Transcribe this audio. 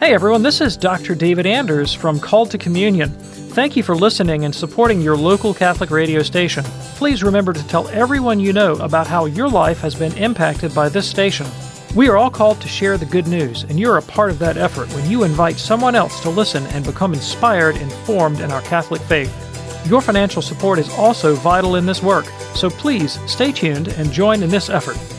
Hey everyone, this is Dr. David Anders from Called to Communion. Thank you for listening and supporting your local Catholic radio station. Please remember to tell everyone you know about how your life has been impacted by this station. We are all called to share the good news, and you're a part of that effort when you invite someone else to listen and become inspired and formed in our Catholic faith. Your financial support is also vital in this work, so please stay tuned and join in this effort.